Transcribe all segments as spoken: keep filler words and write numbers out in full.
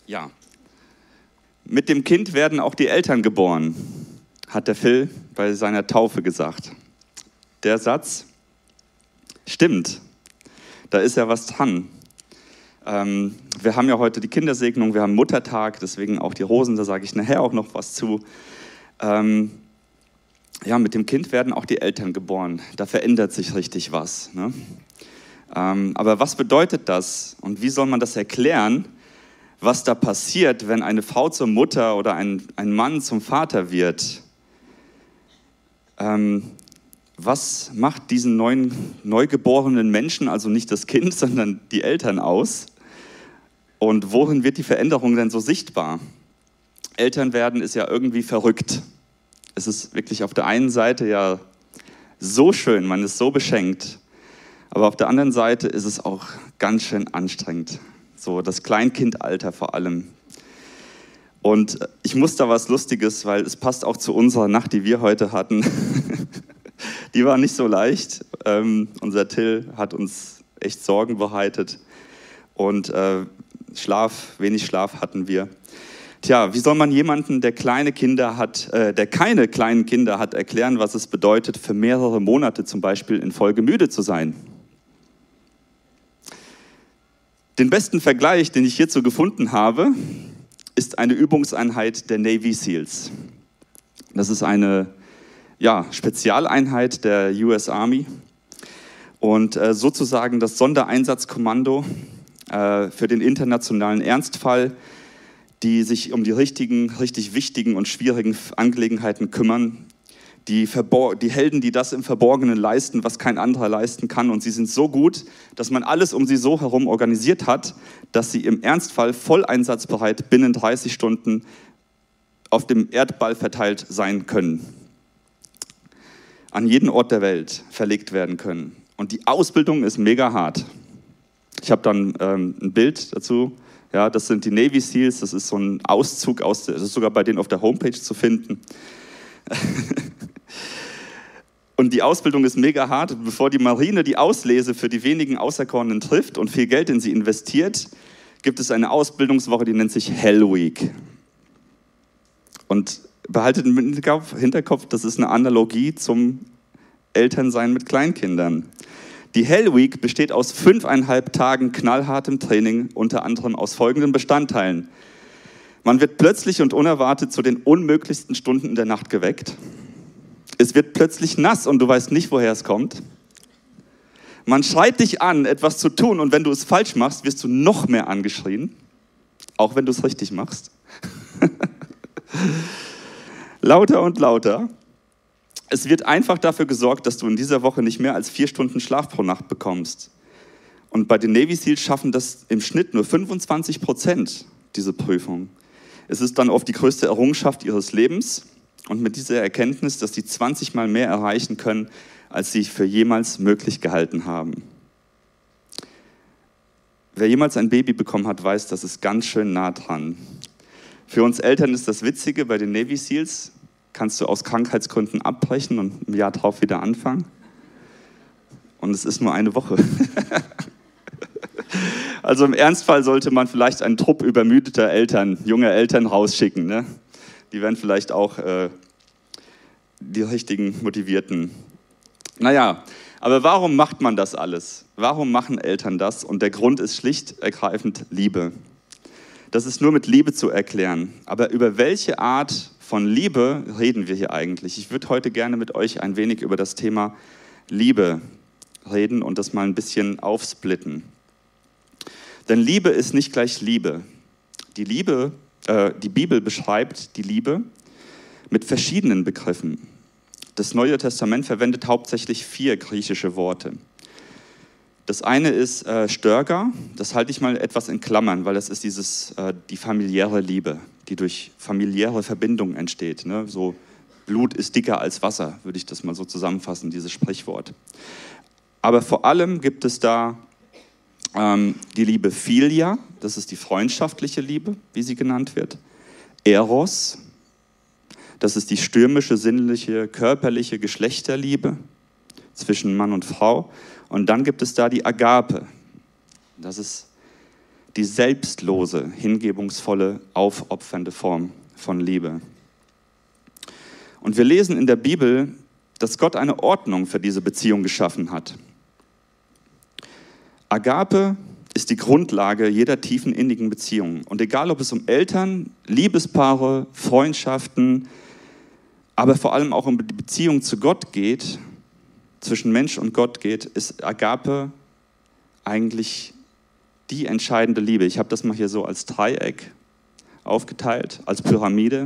Ja, mit dem Kind werden auch die Eltern geboren, hat der Phil bei seiner Taufe gesagt. Der Satz stimmt, da ist ja was dran. Ähm, wir haben ja heute die Kindersegnung, wir haben Muttertag, deswegen auch die Rosen, da sage ich nachher auch noch was zu. Ähm, ja, mit dem Kind werden auch die Eltern geboren, da verändert sich richtig was. Ne? Ähm, aber was bedeutet das und wie soll man das erklären, was da passiert, wenn eine Frau zur Mutter oder ein, ein Mann zum Vater wird? Ähm, was macht diesen neuen, neugeborenen Menschen, also nicht das Kind, sondern die Eltern aus? Und worin wird die Veränderung denn so sichtbar? Eltern werden ist ja irgendwie verrückt. Es ist wirklich auf der einen Seite ja so schön, man ist so beschenkt, aber auf der anderen Seite ist es auch ganz schön anstrengend. So das Kleinkindalter vor allem. Und ich muss da was Lustiges, weil es passt auch zu unserer Nacht, die wir heute hatten. Die war nicht so leicht. Ähm, unser Till hat uns echt Sorgen bereitet und äh, Schlaf, wenig Schlaf hatten wir. Tja, wie soll man jemanden, der kleine Kinder hat, äh, der keine kleinen Kinder hat, erklären, was es bedeutet, für mehrere Monate zum Beispiel in Folge müde zu sein? Den besten Vergleich, den ich hierzu gefunden habe, ist eine Übungseinheit der Navy Seals. Das ist eine ja, Spezialeinheit der U S Army und äh, sozusagen das Sondereinsatzkommando äh, für den internationalen Ernstfall, die sich um die richtigen, richtig wichtigen und schwierigen Angelegenheiten kümmern. Die, Verbor- die Helden, die das im Verborgenen leisten, was kein anderer leisten kann. Und sie sind so gut, dass man alles um sie so herum organisiert hat, dass sie im Ernstfall voll einsatzbereit binnen dreißig Stunden auf dem Erdball verteilt sein können. An jeden Ort der Welt verlegt werden können. Und die Ausbildung ist mega hart. Ich habe dann ähm, ein Bild dazu. Ja, das sind die Navy Seals. Das ist so ein Auszug aus der, das ist sogar bei denen auf der Homepage zu finden. Und die Ausbildung ist mega hart. Bevor die Marine die Auslese für die wenigen Auserkorenen trifft und viel Geld in sie investiert, gibt es eine Ausbildungswoche, die nennt sich Hell Week. Und behaltet im Hinterkopf, das ist eine Analogie zum Elternsein mit Kleinkindern. Die Hell Week besteht aus fünfeinhalb Tagen knallhartem Training, unter anderem aus folgenden Bestandteilen. Man wird plötzlich und unerwartet zu den unmöglichsten Stunden in der Nacht geweckt. Es wird plötzlich nass und du weißt nicht, woher es kommt. Man schreit dich an, etwas zu tun, und wenn du es falsch machst, wirst du noch mehr angeschrien, auch wenn du es richtig machst. Lauter und lauter. Es wird einfach dafür gesorgt, dass du in dieser Woche nicht mehr als vier Stunden Schlaf pro Nacht bekommst. Und bei den Navy Seals schaffen das im Schnitt nur fünfundzwanzig Prozent, diese Prüfung. Es ist dann oft die größte Errungenschaft ihres Lebens. Und mit dieser Erkenntnis, dass sie zwanzig Mal mehr erreichen können, als sie für jemals möglich gehalten haben. Wer jemals ein Baby bekommen hat, weiß, das ist ganz schön nah dran. Für uns Eltern ist das Witzige, bei den Navy Seals kannst du aus Krankheitsgründen abbrechen und im Jahr drauf wieder anfangen. Und es ist nur eine Woche. Also im Ernstfall sollte man vielleicht einen Trupp übermüdeter Eltern, junger Eltern rausschicken, ne? Die werden vielleicht auch äh, die richtigen Motivierten. Naja, aber warum macht man das alles? Warum machen Eltern das? Und der Grund ist schlicht ergreifend Liebe. Das ist nur mit Liebe zu erklären. Aber über welche Art von Liebe reden wir hier eigentlich? Ich würde heute gerne mit euch ein wenig über das Thema Liebe reden und das mal ein bisschen aufsplitten. Denn Liebe ist nicht gleich Liebe. Die Liebe Die Bibel beschreibt die Liebe mit verschiedenen Begriffen. Das Neue Testament verwendet hauptsächlich vier griechische Worte. Das eine ist äh, Störga, das halte ich mal etwas in Klammern, weil das ist dieses, äh, die familiäre Liebe, die durch familiäre Verbindungen entsteht. Ne? So Blut ist dicker als Wasser, würde ich das mal so zusammenfassen, dieses Sprichwort. Aber vor allem gibt es da Ähm, die Liebe Philia, das ist die freundschaftliche Liebe, wie sie genannt wird. Eros, das ist die stürmische, sinnliche, körperliche Geschlechterliebe zwischen Mann und Frau. Und dann gibt es da die Agape, das ist die selbstlose, hingebungsvolle, aufopfernde Form von Liebe. Und wir lesen in der Bibel, dass Gott eine Ordnung für diese Beziehung geschaffen hat. Agape ist die Grundlage jeder tiefen, innigen Beziehung. Und egal, ob es um Eltern, Liebespaare, Freundschaften, aber vor allem auch um die Beziehung zu Gott geht, zwischen Mensch und Gott geht, ist Agape eigentlich die entscheidende Liebe. Ich habe das mal hier so als Dreieck aufgeteilt, als Pyramide.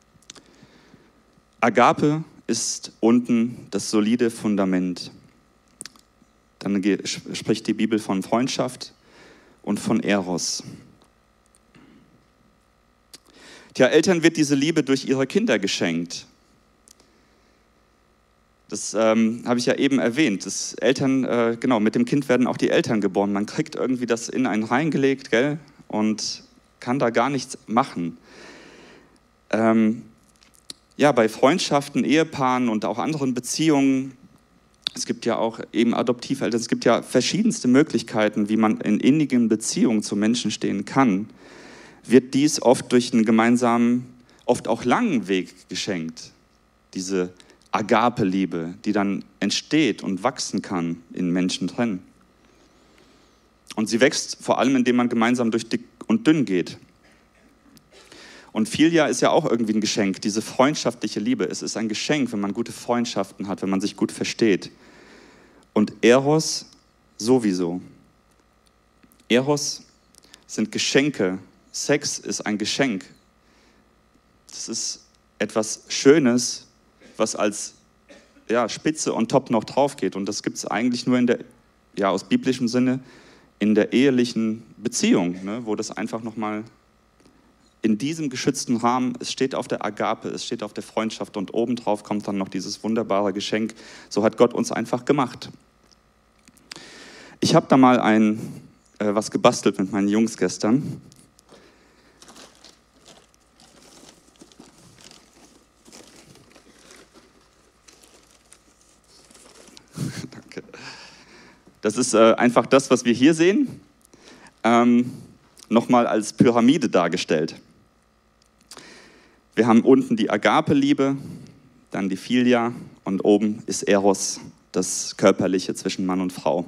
Agape ist unten das solide Fundament. Dann spricht die Bibel von Freundschaft und von Eros. Tja, Eltern wird diese Liebe durch ihre Kinder geschenkt. Das ähm, habe ich ja eben erwähnt. Das Eltern, äh, genau, mit dem Kind werden auch die Eltern geboren. Man kriegt irgendwie das in einen reingelegt, gell, und kann da gar nichts machen. Ähm, ja, bei Freundschaften, Ehepaaren und auch anderen Beziehungen, es gibt ja auch eben Adoptiveltern, es gibt ja verschiedenste Möglichkeiten, wie man in innigen Beziehungen zu Menschen stehen kann, wird dies oft durch einen gemeinsamen, oft auch langen Weg geschenkt. Diese Agape-Liebe, die dann entsteht und wachsen kann in Menschen drin. Und sie wächst vor allem, indem man gemeinsam durch dick und dünn geht. Und Philia ist ja auch irgendwie ein Geschenk, diese freundschaftliche Liebe. Es ist ein Geschenk, wenn man gute Freundschaften hat, wenn man sich gut versteht. Und Eros sowieso. Eros sind Geschenke. Sex ist ein Geschenk. Das ist etwas Schönes, was als ja, Spitze on top noch drauf geht. Und das gibt es eigentlich nur in der, ja, aus biblischem Sinne, in der ehelichen Beziehung, ne, wo das einfach nochmal in diesem geschützten Rahmen, es steht auf der Agape, es steht auf der Freundschaft und obendrauf kommt dann noch dieses wunderbare Geschenk. So hat Gott uns einfach gemacht. Ich habe da mal ein, äh, was gebastelt mit meinen Jungs gestern. Danke. Das ist äh, einfach das, was wir hier sehen, ähm, nochmal als Pyramide dargestellt. Wir haben unten die Agape-Liebe, dann die Philia und oben ist Eros, das Körperliche zwischen Mann und Frau.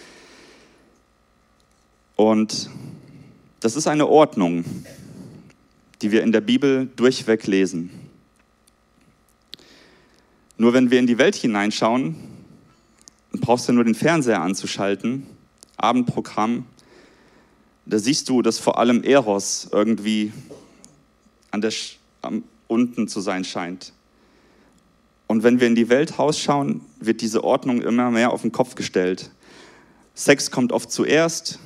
Und das ist eine Ordnung, die wir in der Bibel durchweg lesen. Nur wenn wir in die Welt hineinschauen, dann brauchst du nur den Fernseher anzuschalten, Abendprogramm, da siehst du, dass vor allem Eros irgendwie an der am unten zu sein scheint. Und wenn wir in die Welt rausschauen, wird diese Ordnung immer mehr auf den Kopf gestellt. Sex kommt oft zuerst,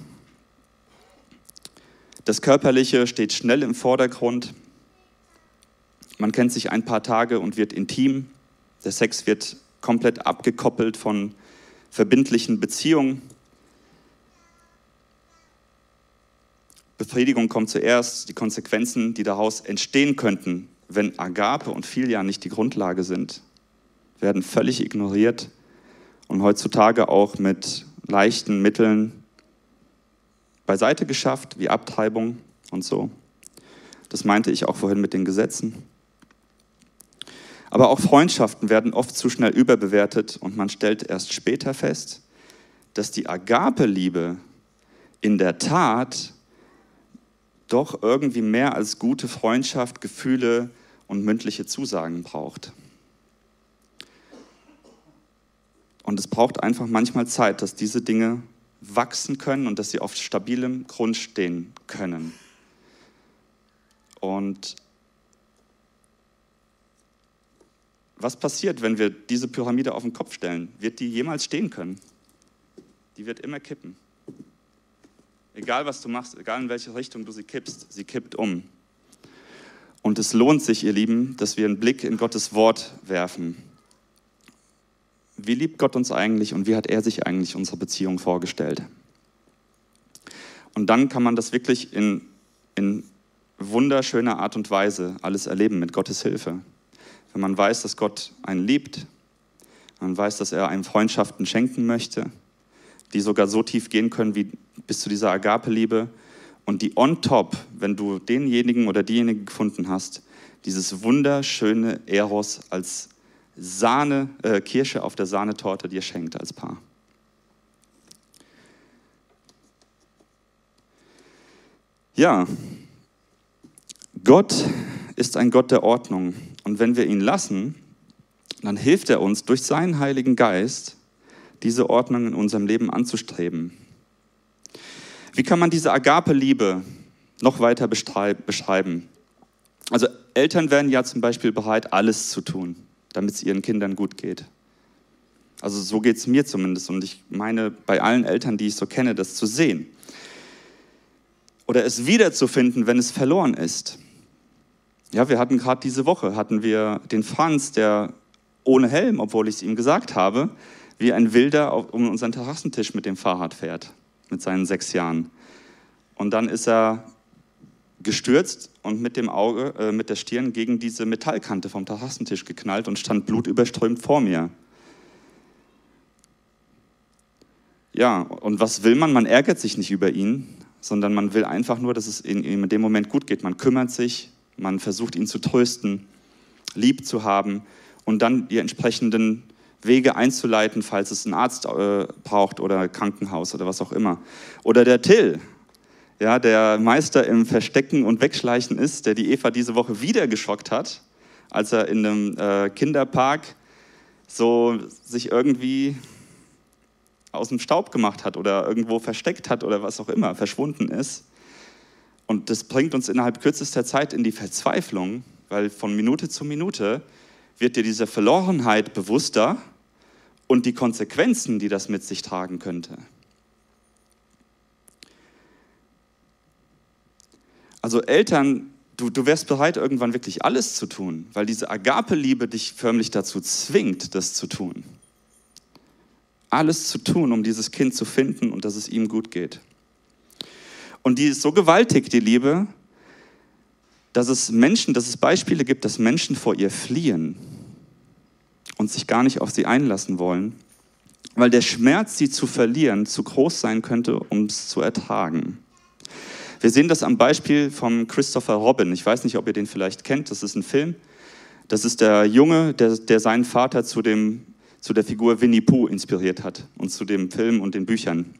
das Körperliche steht schnell im Vordergrund, man kennt sich ein paar Tage und wird intim, der Sex wird komplett abgekoppelt von verbindlichen Beziehungen. Befriedigung kommt zuerst, die Konsequenzen, die daraus entstehen könnten, wenn Agape und Philia nicht die Grundlage sind, werden völlig ignoriert und heutzutage auch mit leichten Mitteln beiseite geschafft, wie Abtreibung und so. Das meinte ich auch vorhin mit den Gesetzen. Aber auch Freundschaften werden oft zu schnell überbewertet und man stellt erst später fest, dass die Agape-Liebe in der Tat doch irgendwie mehr als gute Freundschaft, Gefühle und mündliche Zusagen braucht. Und es braucht einfach manchmal Zeit, dass diese Dinge wachsen können und dass sie auf stabilem Grund stehen können. Und was passiert, wenn wir diese Pyramide auf den Kopf stellen? Wird die jemals stehen können? Die wird immer kippen. Egal, was du machst, egal in welche Richtung du sie kippst, sie kippt um. Und es lohnt sich, ihr Lieben, dass wir einen Blick in Gottes Wort werfen. Wie liebt Gott uns eigentlich und wie hat er sich eigentlich unsere Beziehung vorgestellt? Und dann kann man das wirklich in, in wunderschöner Art und Weise alles erleben mit Gottes Hilfe. Wenn man weiß, dass Gott einen liebt, man weiß, dass er einem Freundschaften schenken möchte, die sogar so tief gehen können wie bis zu dieser Agape-Liebe Und die on top, wenn du denjenigen oder diejenige gefunden hast, dieses wunderschöne Eros als Sahne, äh, Kirsche auf der Sahnetorte dir schenkt als Paar. Ja, Gott ist ein Gott der Ordnung. Und wenn wir ihn lassen, dann hilft er uns durch seinen Heiligen Geist, diese Ordnung in unserem Leben anzustreben. Wie kann man diese Agape-Liebe noch weiter beschreiben? Also Eltern wären ja zum Beispiel bereit, alles zu tun, damit es ihren Kindern gut geht. Also so geht es mir zumindest und ich meine bei allen Eltern, die ich so kenne, das zu sehen. Oder es wiederzufinden, wenn es verloren ist. Ja, wir hatten gerade diese Woche, hatten wir den Franz, der ohne Helm, obwohl ich es ihm gesagt habe, wie ein Wilder um unseren Terrassentisch mit dem Fahrrad fährt, mit seinen sechs Jahren. Und dann ist er gestürzt und mit dem Auge, äh, mit der Stirn gegen diese Metallkante vom Terrassentisch geknallt und stand blutüberströmt vor mir. Ja, und was will man? Man ärgert sich nicht über ihn, sondern man will einfach nur, dass es ihm in dem Moment gut geht. Man kümmert sich, man versucht ihn zu trösten, lieb zu haben und dann die entsprechenden Wege einzuleiten, falls es einen Arzt äh, braucht oder Krankenhaus oder was auch immer. Oder der Till, ja, der Meister im Verstecken und Wegschleichen ist, der die Eva diese Woche wieder geschockt hat, als er in einem äh, Kinderpark so sich irgendwie aus dem Staub gemacht hat oder irgendwo versteckt hat oder was auch immer, verschwunden ist. Und das bringt uns innerhalb kürzester Zeit in die Verzweiflung, weil von Minute zu Minute wird dir diese Verlorenheit bewusster und die Konsequenzen, die das mit sich tragen könnte. Also Eltern, du, du wärst bereit, irgendwann wirklich alles zu tun, weil diese Agape-Liebe dich förmlich dazu zwingt, das zu tun. Alles zu tun, um dieses Kind zu finden und dass es ihm gut geht. Und die ist so gewaltig, die Liebe, dass es Menschen, dass es Beispiele gibt, dass Menschen vor ihr fliehen und sich gar nicht auf sie einlassen wollen, weil der Schmerz, sie zu verlieren, zu groß sein könnte, um es zu ertragen. Wir sehen das am Beispiel von Christopher Robin. Ich weiß nicht, ob ihr den vielleicht kennt, das ist ein Film. Das ist der Junge, der, der seinen Vater zu, dem, zu der Figur Winnie Pooh inspiriert hat und zu dem Film und den Büchern.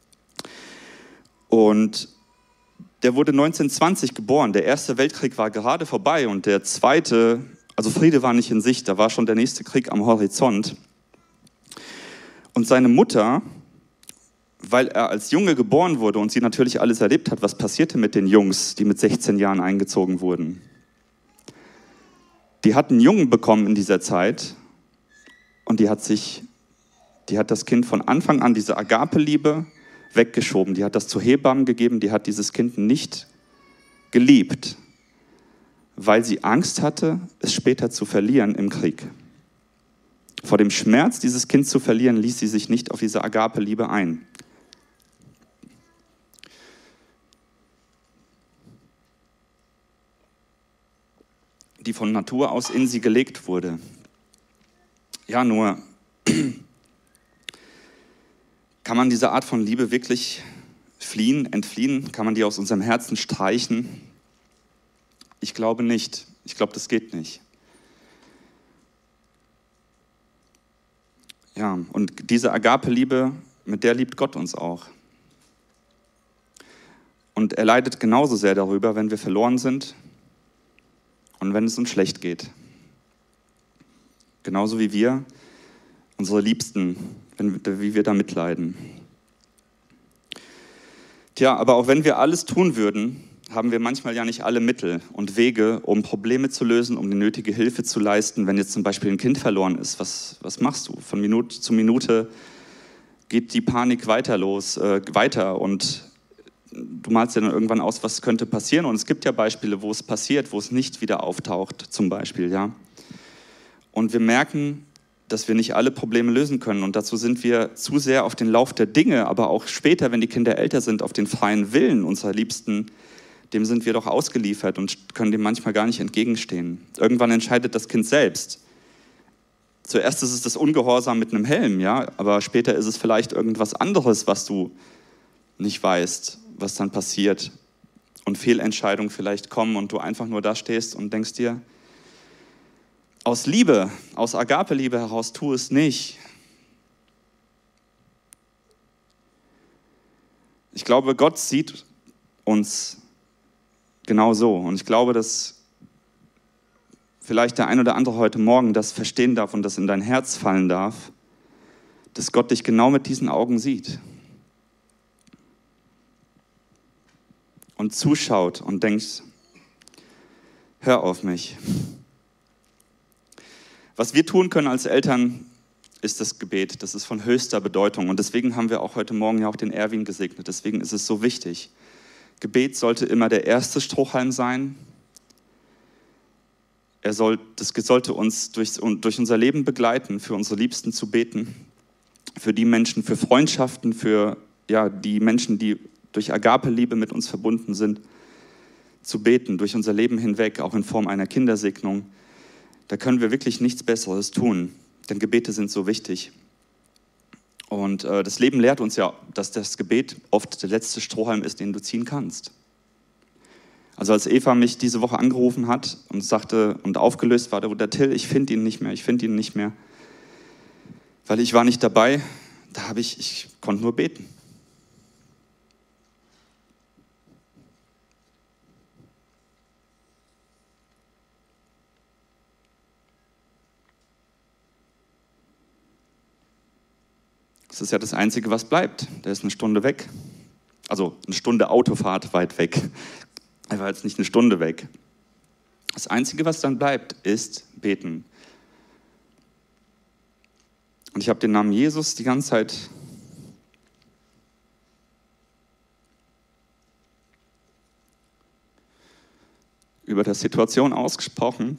Und der wurde neunzehnhundertzwanzig geboren. Der Erste Weltkrieg war gerade vorbei und der Zweite, also Friede war nicht in Sicht, da war schon der nächste Krieg am Horizont. Und seine Mutter, weil er als Junge geboren wurde und sie natürlich alles erlebt hat, was passierte mit den Jungs, die mit sechzehn Jahren eingezogen wurden. Die hat einen Jungen bekommen in dieser Zeit und die hat sich, die hat das Kind von Anfang an, diese Agape-Liebe, weggeschoben. Die hat das zu Hebammen gegeben, die hat dieses Kind nicht geliebt, weil sie Angst hatte, es später zu verlieren im Krieg. Vor dem Schmerz, dieses Kind zu verlieren, ließ sie sich nicht auf diese Agape-Liebe ein. Die von Natur aus in sie gelegt wurde. Ja, nur kann man diese Art von Liebe wirklich fliehen, entfliehen? Kann man die aus unserem Herzen streichen? Ich glaube nicht. Ich glaube, das geht nicht. Ja, und diese Agape-Liebe, mit der liebt Gott uns auch. Und er leidet genauso sehr darüber, wenn wir verloren sind und wenn es uns schlecht geht. Genauso wie wir unsere Liebsten, wenn, wie wir da mitleiden. Tja, aber auch wenn wir alles tun würden, haben wir manchmal ja nicht alle Mittel und Wege, um Probleme zu lösen, um die nötige Hilfe zu leisten. Wenn jetzt zum Beispiel ein Kind verloren ist, was, was machst du? Von Minute zu Minute geht die Panik weiter los, äh, weiter und du malst ja dann irgendwann aus, was könnte passieren. Und es gibt ja Beispiele, wo es passiert, wo es nicht wieder auftaucht, zum Beispiel, ja. Und wir merken, dass wir nicht alle Probleme lösen können. Und dazu sind wir zu sehr auf den Lauf der Dinge, aber auch später, wenn die Kinder älter sind, auf den freien Willen unserer Liebsten, dem sind wir doch ausgeliefert und können dem manchmal gar nicht entgegenstehen. Irgendwann entscheidet das Kind selbst. Zuerst ist es das Ungehorsam mit einem Helm, ja, aber später ist es vielleicht irgendwas anderes, was du nicht weißt, was dann passiert. und Fehlentscheidungen vielleicht kommen und du einfach nur da stehst und denkst dir, aus Liebe, aus Agape-Liebe heraus, tu es nicht. Ich glaube, Gott sieht uns genau so. Und ich glaube, dass vielleicht der ein oder andere heute Morgen das verstehen darf und das in dein Herz fallen darf, dass Gott dich genau mit diesen Augen sieht. Und zuschaut und denkt, hör auf mich. Was wir tun können als Eltern, ist das Gebet. Das ist von höchster Bedeutung. Und deswegen haben wir auch heute Morgen ja auch den Erwin gesegnet. Deswegen ist es so wichtig. Gebet sollte immer der erste Strohhalm sein. Er soll, das sollte uns durch, durch unser Leben begleiten, für unsere Liebsten zu beten, für die Menschen, für Freundschaften, für ja, die Menschen, die durch Agape-Liebe mit uns verbunden sind, zu beten, durch unser Leben hinweg, auch in Form einer Kindersegnung. Da können wir wirklich nichts Besseres tun, denn Gebete sind so wichtig. Und äh, das Leben lehrt uns ja, dass das Gebet oft der letzte Strohhalm ist, den du ziehen kannst. Also als Eva mich diese Woche angerufen hat und sagte und aufgelöst war, der Till, ich finde ihn nicht mehr, ich finde ihn nicht mehr, weil ich war nicht dabei, da habe ich, ich konnte nur beten. Das ist ja das Einzige, was bleibt. Der ist eine Stunde weg. Also eine Stunde Autofahrt weit weg. Er war jetzt nicht eine Stunde weg. Das Einzige, was dann bleibt, ist beten. Und ich habe den Namen Jesus die ganze Zeit über der Situation ausgesprochen.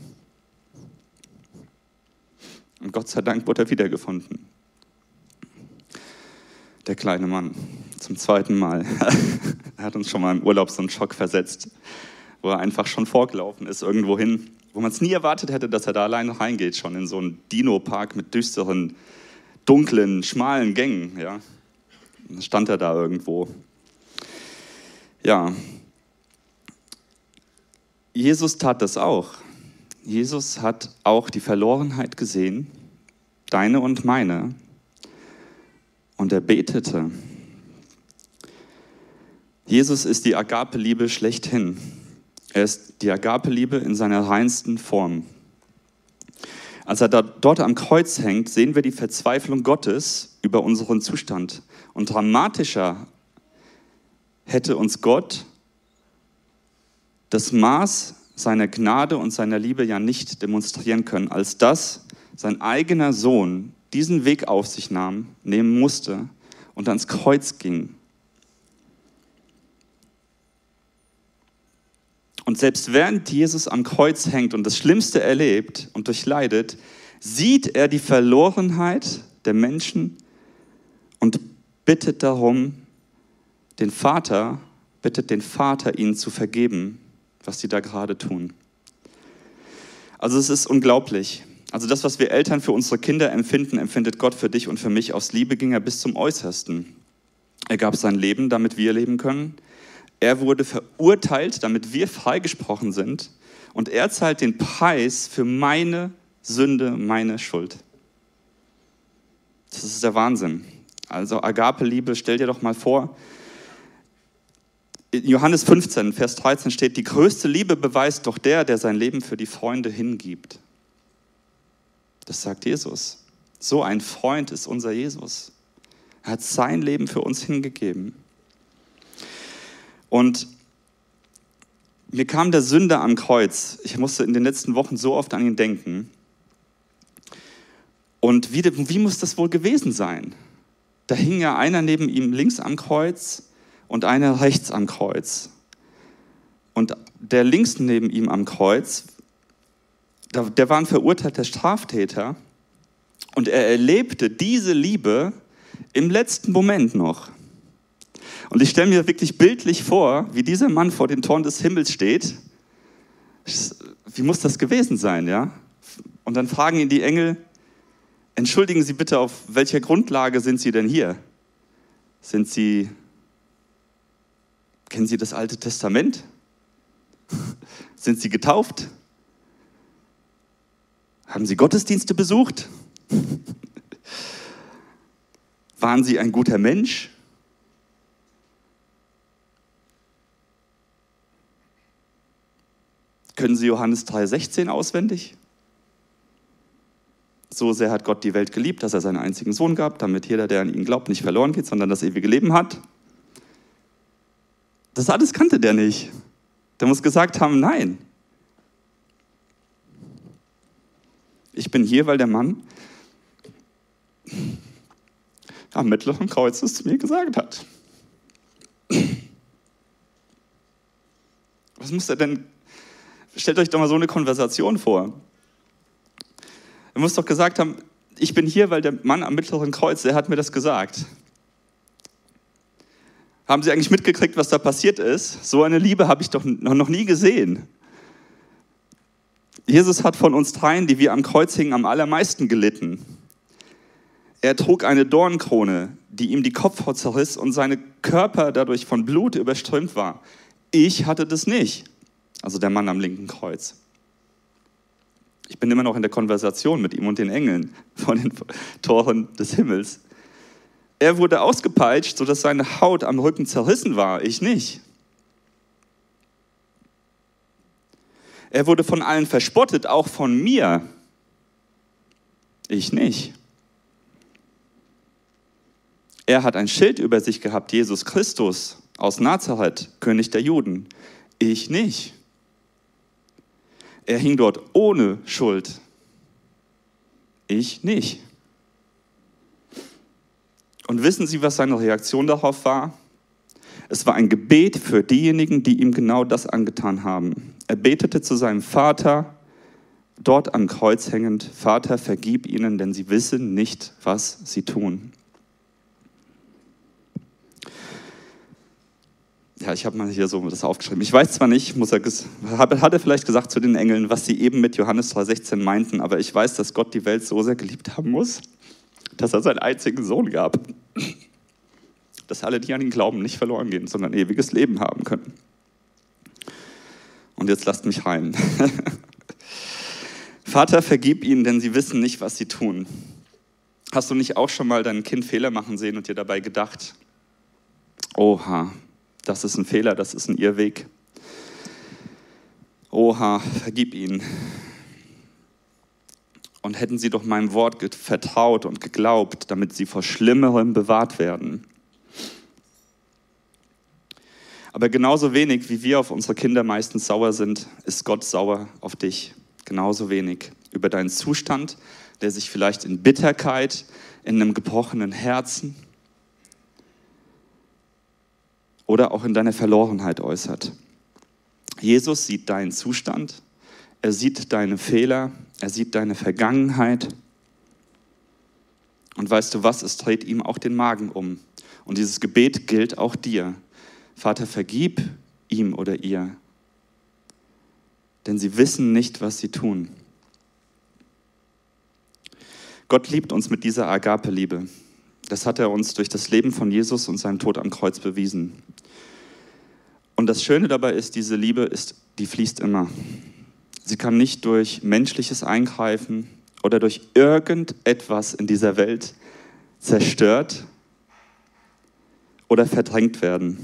Und Gott sei Dank wurde er wiedergefunden. Der kleine Mann, zum zweiten Mal. Er hat uns schon mal im Urlaub so einen Schock versetzt, wo er einfach schon vorgelaufen ist irgendwo hin, wo man es nie erwartet hätte, dass er da alleine reingeht, schon in so einen Dino-Park mit düsteren, dunklen, schmalen Gängen. Ja. Dann stand er da irgendwo. Ja, Jesus tat das auch. Jesus hat auch die Verlorenheit gesehen, deine und meine, und er betete. Jesus ist die Agape-Liebe schlechthin. Er ist die Agape-Liebe in seiner reinsten Form. Als er da, dort am Kreuz hängt, sehen wir die Verzweiflung Gottes über unseren Zustand. Und dramatischer hätte uns Gott das Maß seiner Gnade und seiner Liebe ja nicht demonstrieren können, als dass sein eigener Sohn diesen Weg auf sich nahm, nehmen musste und ans Kreuz ging. Und selbst während Jesus am Kreuz hängt und das Schlimmste erlebt und durchleidet, sieht er die Verlorenheit der Menschen und bittet darum, den Vater, bittet den Vater, ihnen zu vergeben, was sie da gerade tun. Also es ist unglaublich. Also das, was wir Eltern für unsere Kinder empfinden, empfindet Gott für dich und für mich. Aus Liebe ging er bis zum Äußersten. Er gab sein Leben, damit wir leben können. Er wurde verurteilt, damit wir freigesprochen sind. Und er zahlt den Preis für meine Sünde, meine Schuld. Das ist der Wahnsinn. Also Agape-Liebe, stell dir doch mal vor, in Johannes fünfzehn, Vers dreizehn steht, die größte Liebe beweist doch der, der sein Leben für die Freunde hingibt. Das sagt Jesus. So ein Freund ist unser Jesus. Er hat sein Leben für uns hingegeben. Und mir kam der Sünder am Kreuz. Ich musste in den letzten Wochen so oft an ihn denken. Und wie, wie muss das wohl gewesen sein? Da hing ja einer neben ihm links am Kreuz und einer rechts am Kreuz. Und der links neben ihm am Kreuz, der war ein verurteilter Straftäter und er erlebte diese Liebe im letzten Moment noch. Und ich stelle mir wirklich bildlich vor, wie dieser Mann vor den Toren des Himmels steht. Wie muss das gewesen sein, ja? Und dann fragen ihn die Engel, entschuldigen Sie bitte, auf welcher Grundlage sind Sie denn hier? Sind Sie, kennen Sie das Alte Testament? Sind sie getauft? Haben sie Gottesdienste besucht? Waren sie ein guter Mensch? Können sie Johannes drei sechzehn auswendig? So sehr hat Gott die Welt geliebt, dass er seinen einzigen Sohn gab, damit jeder, der an ihn glaubt, nicht verloren geht, sondern das ewige Leben hat. Das alles kannte der nicht. Der muss gesagt haben, nein. Ich bin hier, weil der Mann am mittleren Kreuz es zu mir gesagt hat. Was muss er denn? Stellt euch doch mal so eine Konversation vor. Er muss doch gesagt haben, ich bin hier, weil der Mann am mittleren Kreuz, der hat mir das gesagt. Haben Sie eigentlich mitgekriegt, was da passiert ist? So eine Liebe habe ich doch noch nie gesehen. Jesus hat von uns dreien, die wir am Kreuz hingen, am allermeisten gelitten. Er trug eine Dornenkrone, die ihm die Kopfhaut zerriss und sein Körper dadurch von Blut überströmt war. Ich hatte das nicht. Also der Mann am linken Kreuz. Ich bin immer noch in der Konversation mit ihm und den Engeln vor den Toren des Himmels. Er wurde ausgepeitscht, sodass seine Haut am Rücken zerrissen war, ich nicht. Er wurde von allen verspottet, auch von mir. Ich nicht. Er hat ein Schild über sich gehabt, Jesus Christus aus Nazareth, König der Juden. Ich nicht. Er hing dort ohne Schuld. Ich nicht. Und wissen Sie, was seine Reaktion darauf war? Es war ein Gebet für diejenigen, die ihm genau das angetan haben. Er betete zu seinem Vater, dort am Kreuz hängend, Vater, vergib ihnen, denn sie wissen nicht, was sie tun. Ja, ich habe mal hier so das aufgeschrieben. Ich weiß zwar nicht, muss er, hat er vielleicht gesagt zu den Engeln, was sie eben mit Johannes drei sechzehn meinten, aber ich weiß, dass Gott die Welt so sehr geliebt haben muss, dass er seinen einzigen Sohn gab. Dass alle, die an ihn glauben, nicht verloren gehen, sondern ewiges Leben haben können. Und jetzt lasst mich rein. Vater, vergib ihnen, denn sie wissen nicht, was sie tun. Hast du nicht auch schon mal dein Kind Fehler machen sehen und dir dabei gedacht, oha, das ist ein Fehler, das ist ein Irrweg. Oha, vergib ihnen. Und hätten sie doch meinem Wort vertraut und geglaubt, damit sie vor Schlimmerem bewahrt werden. Aber genauso wenig, wie wir auf unsere Kinder meistens sauer sind, ist Gott sauer auf dich. Genauso wenig über deinen Zustand, der sich vielleicht in Bitterkeit, in einem gebrochenen Herzen oder auch in deiner Verlorenheit äußert. Jesus sieht deinen Zustand, er sieht deine Fehler, er sieht deine Vergangenheit. Und weißt du was, es dreht ihm auch den Magen um. Und dieses Gebet gilt auch dir. Vater, vergib ihm oder ihr, denn sie wissen nicht, was sie tun. Gott liebt uns mit dieser Agape-Liebe. Das hat er uns durch das Leben von Jesus und seinen Tod am Kreuz bewiesen. Und das Schöne dabei ist, diese Liebe, ist, die fließt immer. Sie kann nicht durch menschliches Eingreifen oder durch irgendetwas in dieser Welt zerstört oder verdrängt werden.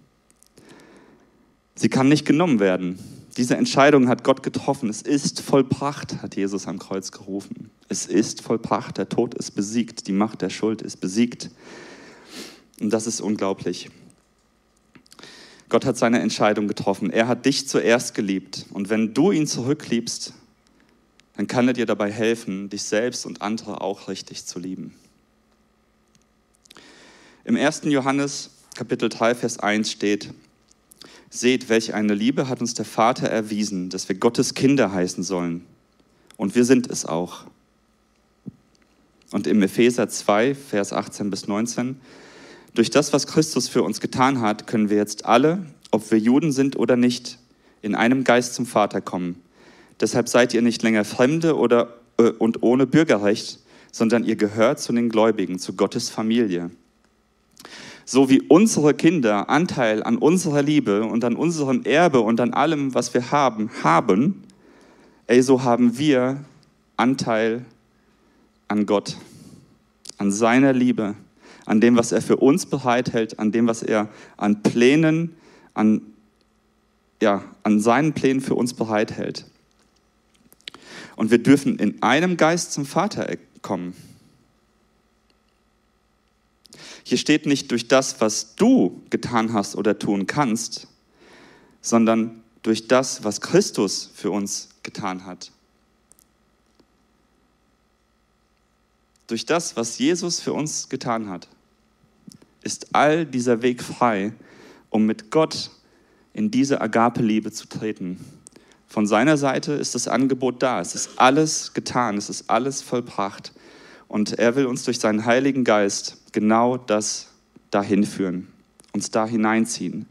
Sie kann nicht genommen werden. Diese Entscheidung hat Gott getroffen. Es ist vollbracht, hat Jesus am Kreuz gerufen. Es ist vollbracht. Der Tod ist besiegt. Die Macht der Schuld ist besiegt. Und das ist unglaublich. Gott hat seine Entscheidung getroffen. Er hat dich zuerst geliebt. Und wenn du ihn zurückliebst, dann kann er dir dabei helfen, dich selbst und andere auch richtig zu lieben. Im ersten Johannes, Kapitel drei, Vers eins steht: Seht, welch eine Liebe hat uns der Vater erwiesen, dass wir Gottes Kinder heißen sollen. Und wir sind es auch. Und im Epheser zwei, Vers achtzehn bis neunzehn: Durch das, was Christus für uns getan hat, können wir jetzt alle, ob wir Juden sind oder nicht, in einem Geist zum Vater kommen. Deshalb seid ihr nicht länger Fremde oder, äh, und ohne Bürgerrecht, sondern ihr gehört zu den Gläubigen, zu Gottes Familie. So wie unsere Kinder Anteil an unserer Liebe und an unserem Erbe und an allem, was wir haben, haben, ey, so haben wir Anteil an Gott, an seiner Liebe, an dem, was er für uns bereithält, an dem, was er an Plänen, an, ja, an seinen Plänen für uns bereithält. Und wir dürfen in einem Geist zum Vater kommen. Hier steht nicht durch das, was du getan hast oder tun kannst, sondern durch das, was Christus für uns getan hat. Durch das, was Jesus für uns getan hat, ist all dieser Weg frei, um mit Gott in diese Agape-Liebe zu treten. Von seiner Seite ist das Angebot da. Es ist alles getan, es ist alles vollbracht. Und er will uns durch seinen Heiligen Geist genau das dahin führen, uns da hineinziehen.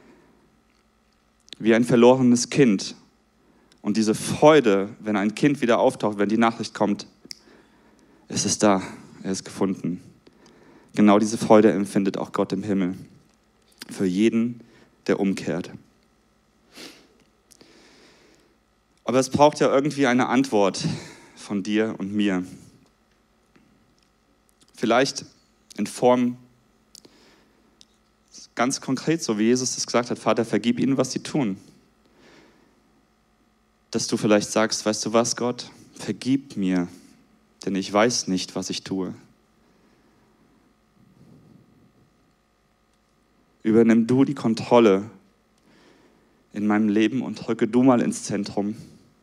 Wie ein verlorenes Kind. Und diese Freude, wenn ein Kind wieder auftaucht, wenn die Nachricht kommt, es ist da, er ist gefunden. Genau diese Freude empfindet auch Gott im Himmel. Für jeden, der umkehrt. Aber es braucht ja irgendwie eine Antwort von dir und mir. Vielleicht in Form, ganz konkret, so wie Jesus es gesagt hat, Vater, vergib ihnen, was sie tun. Dass du vielleicht sagst, weißt du was, Gott, vergib mir, denn ich weiß nicht, was ich tue. Übernimm du die Kontrolle in meinem Leben und rücke du mal ins Zentrum.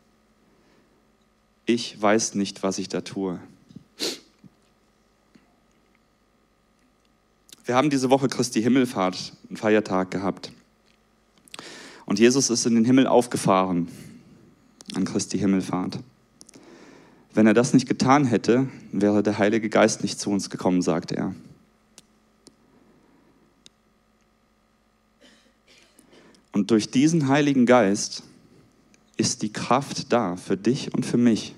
Ich weiß nicht, was ich da tue. Wir haben diese Woche Christi Himmelfahrt, einen Feiertag gehabt. Und Jesus ist in den Himmel aufgefahren an Christi Himmelfahrt. Wenn er das nicht getan hätte, wäre der Heilige Geist nicht zu uns gekommen, sagt er. Und durch diesen Heiligen Geist ist die Kraft da für dich und für mich,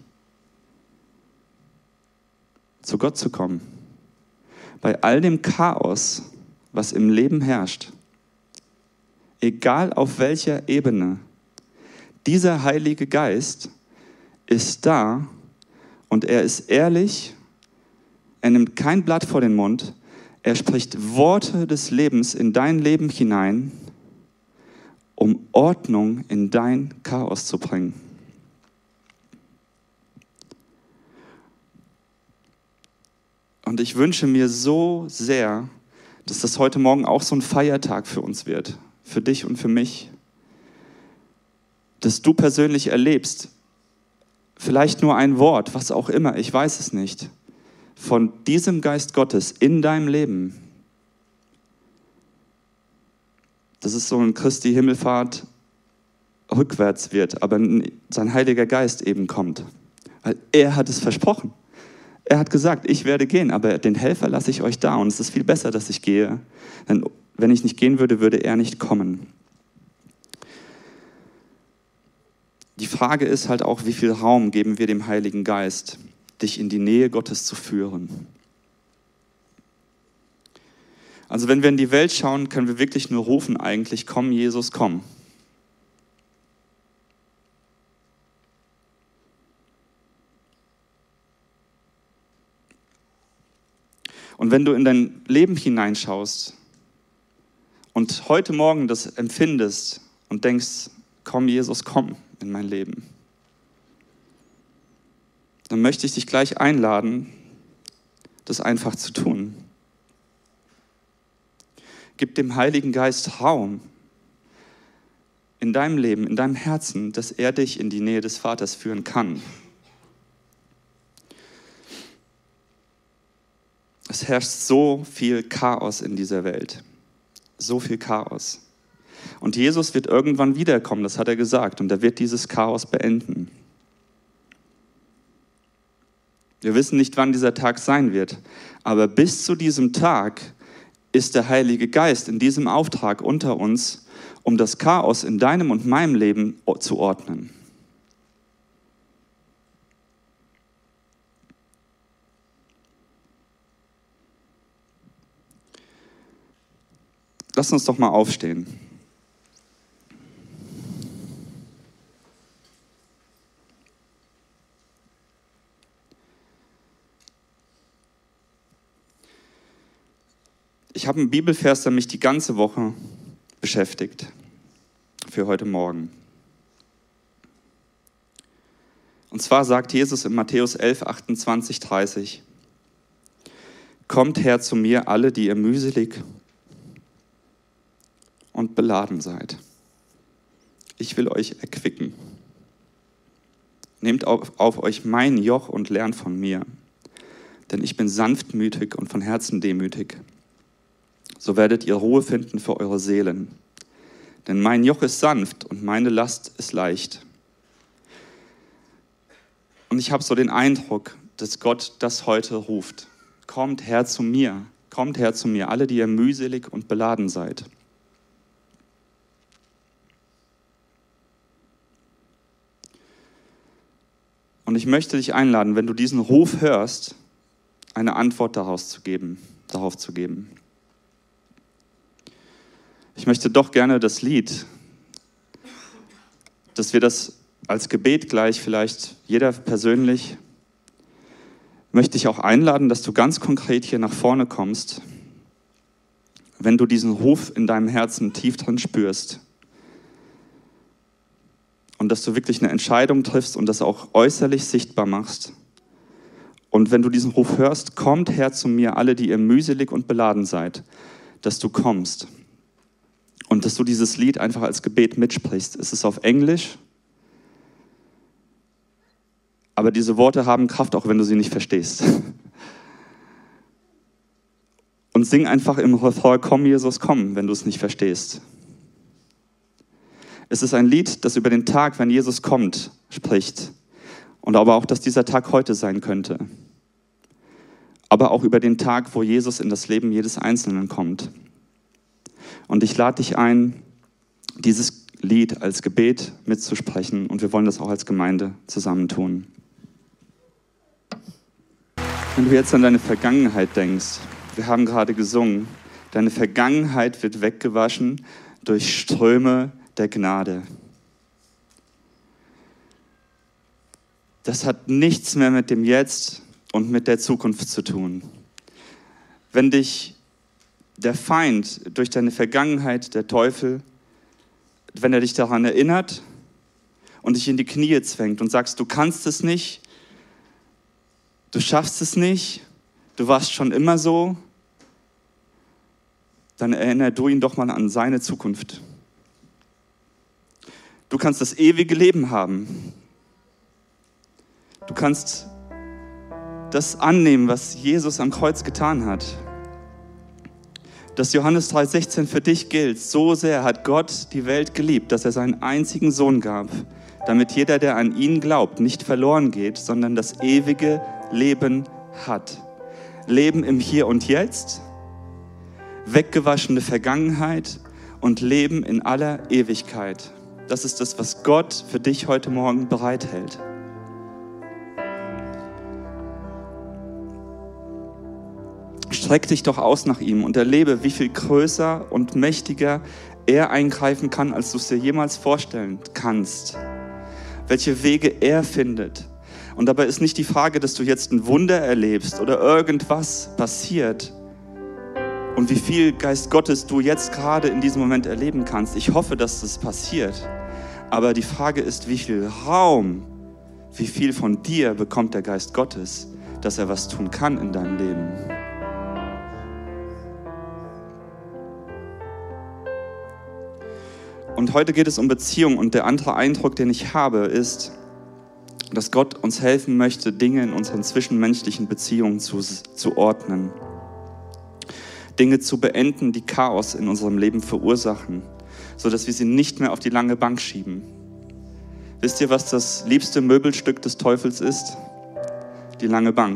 zu Gott zu kommen. Bei all dem Chaos, was im Leben herrscht, egal auf welcher Ebene, dieser Heilige Geist ist da und er ist ehrlich, er nimmt kein Blatt vor den Mund, er spricht Worte des Lebens in dein Leben hinein, um Ordnung in dein Chaos zu bringen. Und ich wünsche mir so sehr, dass das heute Morgen auch so ein Feiertag für uns wird, für dich und für mich. Dass du persönlich erlebst, vielleicht nur ein Wort, was auch immer, ich weiß es nicht, von diesem Geist Gottes in deinem Leben. Dass es so ein Christi Himmelfahrt rückwärts wird, aber sein Heiliger Geist eben kommt. Weil er hat es versprochen. Er hat gesagt, ich werde gehen, aber den Helfer lasse ich euch da. Und es ist viel besser, dass ich gehe. Denn wenn ich nicht gehen würde, würde er nicht kommen. Die Frage ist halt auch, wie viel Raum geben wir dem Heiligen Geist, dich in die Nähe Gottes zu führen. Also wenn wir in die Welt schauen, können wir wirklich nur rufen eigentlich, komm Jesus, komm. Und wenn du in dein Leben hineinschaust und heute Morgen das empfindest und denkst, komm Jesus, komm in mein Leben, dann möchte ich dich gleich einladen, das einfach zu tun. Gib dem Heiligen Geist Raum in deinem Leben, in deinem Herzen, dass er dich in die Nähe des Vaters führen kann. Es herrscht so viel Chaos in dieser Welt. So viel Chaos. Und Jesus wird irgendwann wiederkommen, das hat er gesagt, und er wird dieses Chaos beenden. Wir wissen nicht, wann dieser Tag sein wird, aber bis zu diesem Tag ist der Heilige Geist in diesem Auftrag unter uns, um das Chaos in deinem und meinem Leben zu ordnen. Lass uns doch mal aufstehen. Ich habe einen Bibelvers, der mich die ganze Woche beschäftigt, für heute Morgen. Und zwar sagt Jesus in Matthäus elf, achtundzwanzig, dreißig, kommt her zu mir alle, die ihr mühselig und beladen seid. Ich will euch erquicken. Nehmt auf, auf euch mein Joch und lernt von mir, denn ich bin sanftmütig und von Herzen demütig. So werdet ihr Ruhe finden für eure Seelen. Denn mein Joch ist sanft und meine Last ist leicht. Und ich habe so den Eindruck, dass Gott das heute ruft. Kommt her zu mir, kommt her zu mir, alle, die ihr mühselig und beladen seid. Und ich möchte dich einladen, wenn du diesen Ruf hörst, eine Antwort daraus zu geben, darauf zu geben. Ich möchte doch gerne das Lied, dass wir das als Gebet gleich vielleicht jeder persönlich, möchte ich auch einladen, dass du ganz konkret hier nach vorne kommst, wenn du diesen Ruf in deinem Herzen tief drin spürst und dass du wirklich eine Entscheidung triffst und das auch äußerlich sichtbar machst. Und wenn du diesen Ruf hörst, kommt her zu mir, alle, die ihr mühselig und beladen seid, dass du kommst. Und dass du dieses Lied einfach als Gebet mitsprichst. Es ist auf Englisch, aber diese Worte haben Kraft, auch wenn du sie nicht verstehst. Und sing einfach im Refrain, komm Jesus, komm, wenn du es nicht verstehst. Es ist ein Lied, das über den Tag, wenn Jesus kommt, spricht. Und aber auch, dass dieser Tag heute sein könnte. Aber auch über den Tag, wo Jesus in das Leben jedes Einzelnen kommt. Und ich lade dich ein, dieses Lied als Gebet mitzusprechen. Und wir wollen das auch als Gemeinde zusammentun. Wenn du jetzt an deine Vergangenheit denkst, wir haben gerade gesungen, deine Vergangenheit wird weggewaschen durch Ströme der Gnade. Das hat nichts mehr mit dem Jetzt und mit der Zukunft zu tun. Wenn dich der Feind durch deine Vergangenheit, der Teufel, wenn er dich daran erinnert und dich in die Knie zwängt und sagst, du kannst es nicht, du schaffst es nicht, du warst schon immer so, dann erinnere du ihn doch mal an seine Zukunft. Du kannst das ewige Leben haben. Du kannst das annehmen, was Jesus am Kreuz getan hat. Dass Johannes drei sechzehn für dich gilt. So sehr hat Gott die Welt geliebt, dass er seinen einzigen Sohn gab, damit jeder, der an ihn glaubt, nicht verloren geht, sondern das ewige Leben hat. Leben im Hier und Jetzt, weggewaschene Vergangenheit und Leben in aller Ewigkeit. Das ist das, was Gott für dich heute Morgen bereithält. Streck dich doch aus nach ihm und erlebe, wie viel größer und mächtiger er eingreifen kann, als du es dir jemals vorstellen kannst. Welche Wege er findet. Und dabei ist nicht die Frage, dass du jetzt ein Wunder erlebst oder irgendwas passiert und wie viel Geist Gottes du jetzt gerade in diesem Moment erleben kannst. Ich hoffe, dass das passiert. Aber die Frage ist, wie viel Raum, wie viel von dir bekommt der Geist Gottes, dass er was tun kann in deinem Leben. Und heute geht es um Beziehung und der andere Eindruck, den ich habe, ist, dass Gott uns helfen möchte, Dinge in unseren zwischenmenschlichen Beziehungen zu, zu ordnen. Dinge zu beenden, die Chaos in unserem Leben verursachen, sodass wir sie nicht mehr auf die lange Bank schieben. Wisst ihr, was das liebste Möbelstück des Teufels ist? Die lange Bank.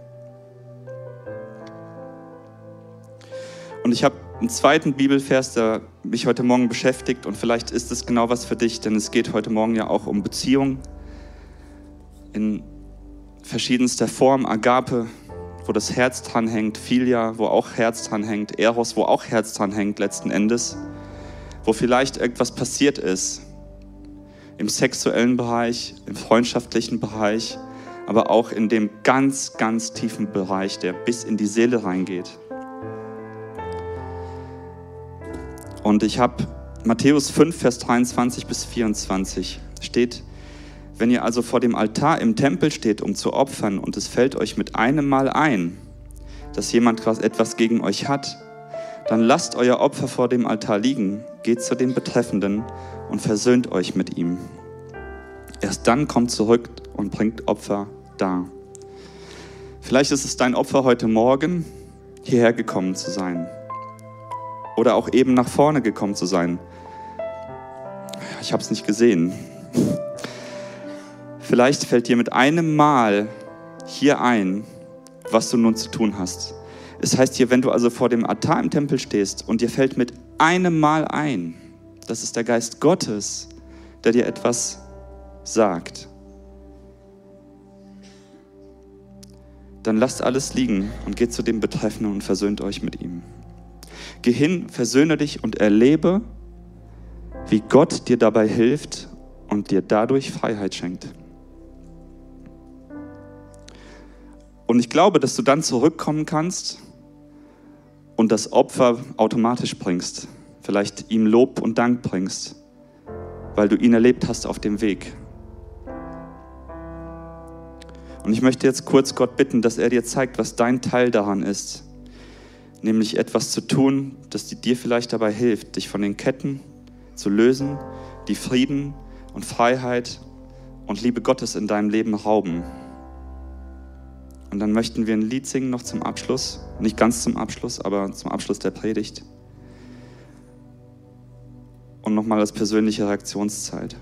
Und ich habe einen zweiten Bibelvers, der mich heute Morgen beschäftigt und vielleicht ist es genau was für dich, denn es geht heute Morgen ja auch um Beziehung in verschiedenster Form, Agape, wo das Herz dran hängt, Philia, wo auch Herz dran hängt, Eros, wo auch Herz dran hängt letzten Endes, wo vielleicht irgendwas passiert ist, im sexuellen Bereich, im freundschaftlichen Bereich, aber auch in dem ganz, ganz tiefen Bereich, der bis in die Seele reingeht. Und ich habe Matthäus fünf, Vers dreiundzwanzig bis vierundzwanzig, steht: Wenn ihr also vor dem Altar im Tempel steht, um zu opfern, und es fällt euch mit einem Mal ein, dass jemand etwas gegen euch hat, dann lasst euer Opfer vor dem Altar liegen, geht zu dem Betreffenden und versöhnt euch mit ihm. Erst dann kommt zurück und bringt Opfer dar. Vielleicht ist es dein Opfer heute Morgen, hierher gekommen zu sein. Oder auch eben nach vorne gekommen zu sein. Ich habe es nicht gesehen. Vielleicht fällt dir mit einem Mal hier ein, was du nun zu tun hast. Es heißt hier, wenn du also vor dem Altar im Tempel stehst und dir fällt mit einem Mal ein, das ist der Geist Gottes, der dir etwas sagt, dann lasst alles liegen und geht zu dem Betreffenden und versöhnt euch mit ihm. Geh hin, versöhne dich und erlebe, wie Gott dir dabei hilft und dir dadurch Freiheit schenkt. Und ich glaube, dass du dann zurückkommen kannst und das Opfer automatisch bringst. Vielleicht ihm Lob und Dank bringst, weil du ihn erlebt hast auf dem Weg. Und ich möchte jetzt kurz Gott bitten, dass er dir zeigt, was dein Teil daran ist. Nämlich etwas zu tun, das dir vielleicht dabei hilft, dich von den Ketten zu lösen, die Frieden und Freiheit und Liebe Gottes in deinem Leben rauben. Und dann möchten wir ein Lied singen noch zum Abschluss. Nicht ganz zum Abschluss, aber zum Abschluss der Predigt. Und nochmal als persönliche Reaktionszeit.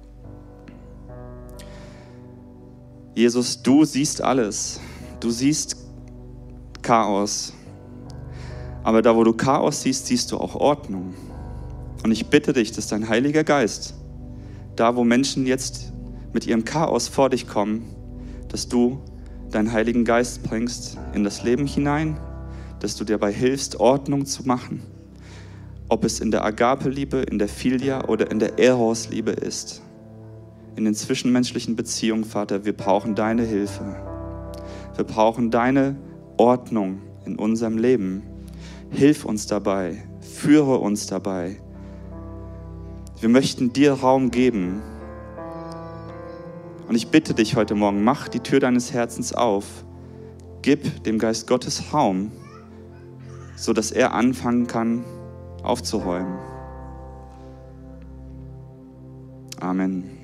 Jesus, du siehst alles. Du siehst Chaos. Aber da, wo du Chaos siehst, siehst du auch Ordnung. Und ich bitte dich, dass dein Heiliger Geist, da, wo Menschen jetzt mit ihrem Chaos vor dich kommen, dass du deinen Heiligen Geist bringst in das Leben hinein, dass du dir dabei hilfst, Ordnung zu machen. Ob es in der Agape-Liebe, in der Philia oder in der Eros-Liebe ist. In den zwischenmenschlichen Beziehungen, Vater, wir brauchen deine Hilfe. Wir brauchen deine Ordnung in unserem Leben. Hilf uns dabei, führe uns dabei. Wir möchten dir Raum geben. Und ich bitte dich heute Morgen, mach die Tür deines Herzens auf. Gib dem Geist Gottes Raum, sodass er anfangen kann, aufzuräumen. Amen.